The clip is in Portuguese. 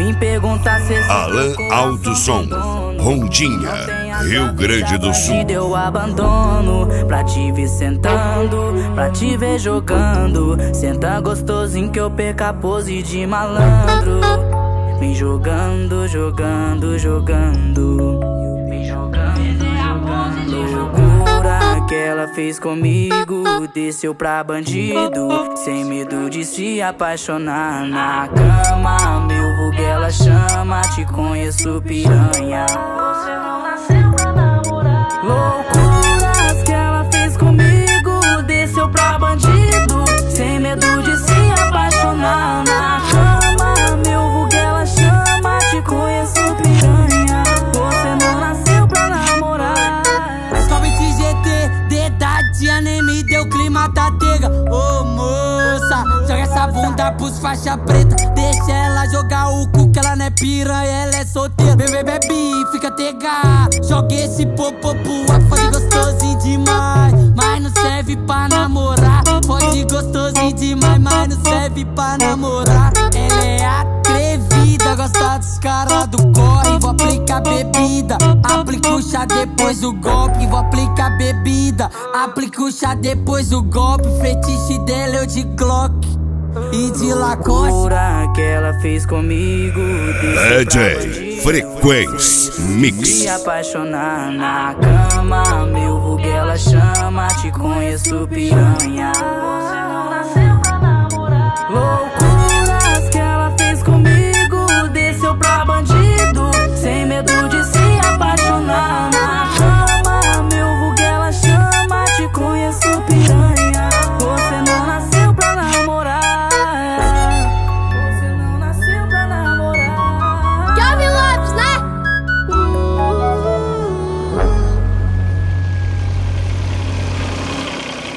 Vem perguntar se esse Alan Alto Som, Rondinha, Rio Grande do Sul. Eu abandono pra te ver sentando, pra te ver jogando. Senta gostosinho que eu perca a pose de malandro. Vem jogando, jogando, jogando. Vem jogando, jogando. Loucura que ela fez comigo, desceu pra bandido, sem medo de se apaixonar na cama. Meu vulgo ela chama, te conheço piranha. Você não nasceu pra namorar. Loucuras que ela fez comigo, desceu pra bandido, sem medo de se apaixonar na cama. Meu vulgo ela chama, te conheço piranha. Você não nasceu pra namorar. Somente GT, dedadinha nem me deu clima da tega. Ô moça, joga essa bunda pros faixa preta. Deixa ela jogar o cu que ela não é piranha, ela é solteira. Bebê, bebe, fica tega. Joga esse popô pro fode gostosinho demais, mas não serve pra namorar. Fode gostosinho demais, mas não serve pra namorar. Ela é atrevida, gosta dos caras do corre. Vou aplicar bebida, aplica o chá depois do golpe. Vou aplicar bebida, aplica o chá depois do golpe. Fetiche dela eu de Glock e de Lacoste. Loucura que ela fez comigo, DJ Frequência Mix. se apaixonar na cama. Meu vulgo ela chama, te conheço piranha.